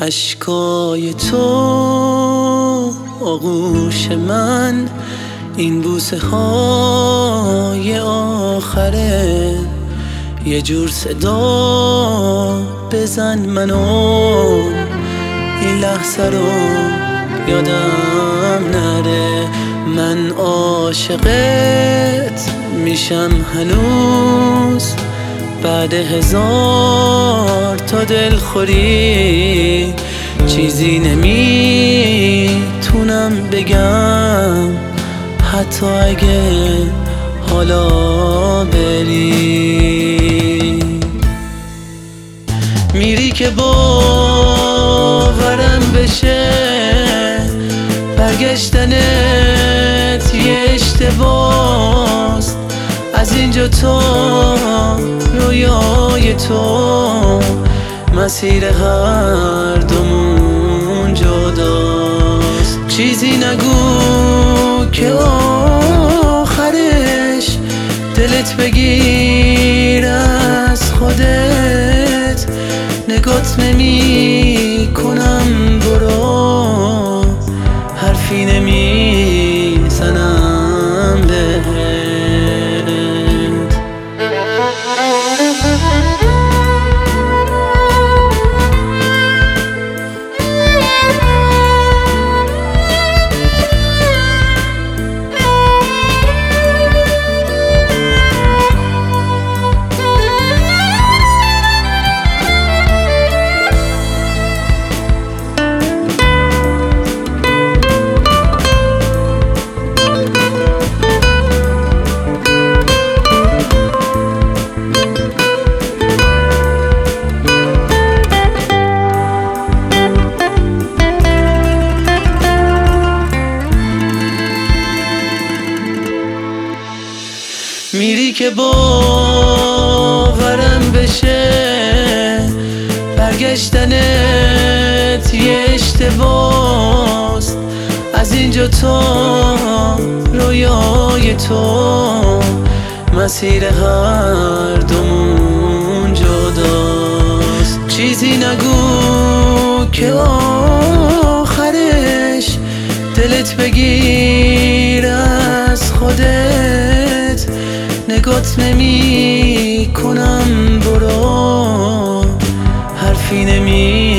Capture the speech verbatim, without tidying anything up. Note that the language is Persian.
اشکای تو آغوش من، این بوسه های آخره. یه جور صدا بزن منو، این لحظه رو یادم نره. من عاشقت میشم هنوز بعد هزار تا دلخوری. چیزی نمیتونم بگم حتی اگه حالا بری. میری که باورم بشه برگشتنت یه اشتباست. از اینجا تا رویای تو مسیر هر دومون جداست. چیزی نگو که آخرش دلت بگیر از خودت. نگات نمی کنم برو، حرفی نمی زنم بهت. میری که باورم بشه برگشتنت یه اشتباست. از اینجا تا رویای تو مسیر هر دومون جداست. چیزی نگو که آخرش دلت بگیر از خودت. نگات نمی کنم برو، حرفی نمی